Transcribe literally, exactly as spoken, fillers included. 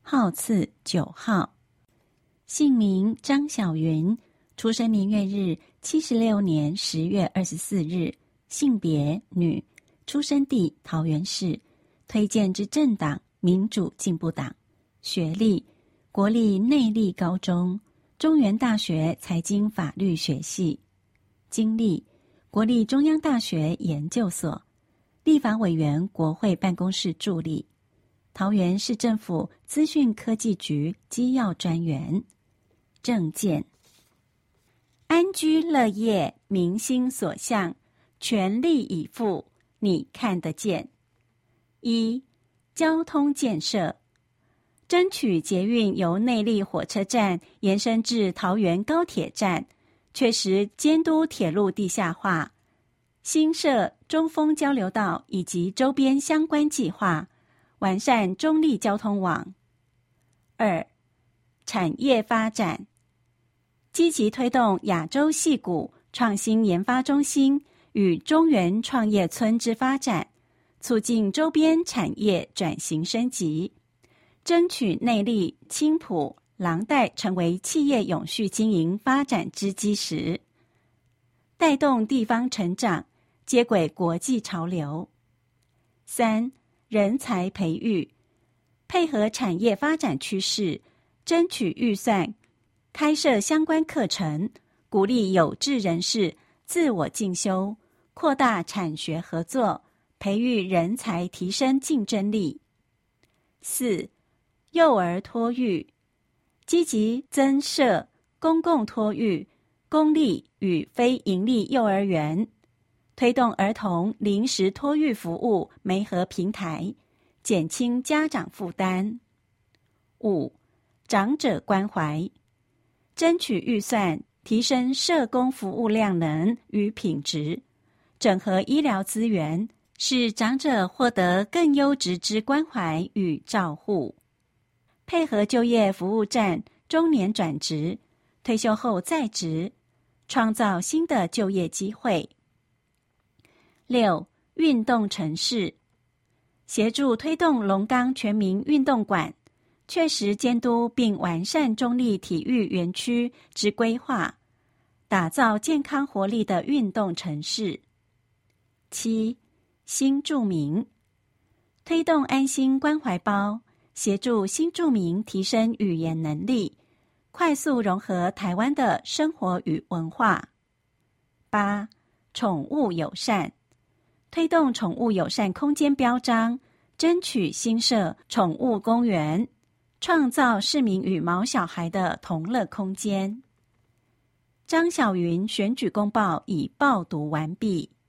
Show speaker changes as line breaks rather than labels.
号次九号。姓名张小云，出生年月日七十六年十月二十四日，性别女，出生地桃园市，推荐之政党民主进步党，学历国立内壢高中、中原大学财经法律学系，经历国立中央大学研究所、立法委员国会办公室助理、桃园市政府资讯科技局机要专员。政见：安居乐业，民心所向，全力以赴，你看得见。一、交通建设，争取捷运由内壢火车站延伸至桃园高铁站，确实监督铁路地下化，新设中丰交流道以及周边相关计划，完善中壢交通网。二、产业发展，积极推动亚洲矽谷创新研发中心与中原创业村之发展，促进周边产业转型升级，争取内壢、青埔、廊带成为企业永续经营发展之基石，带动地方成长，接轨国际潮流。三、人才培育，配合产业发展趋势，争取预算，开设相关课程，鼓励有志人士自我进修，扩大产学合作，培育人才，提升竞争力。四、幼儿托育，积极增设公共托育、公立与非营利幼儿园，推动儿童临时托育服务媒合平台，减轻家长负担。五、长者关怀，争取预算，提升社工服务量能与品质，整合医疗资源，使长者获得更优质之关怀与照护，配合就业服务站中年转职、退休后在职，创造新的就业机会。六、运动城市，协助推动龙岗全民运动馆，确实监督并完善中壢体育园区之规划，打造健康活力的运动城市。七、新住民，推动安心关怀包，协助新住民提升语言能力，快速融合台湾的生活与文化。八、宠物友善，推动宠物友善空间标章，争取新设宠物公园，创造市民与毛小孩的同乐空间。张小云选举公报已报读完毕。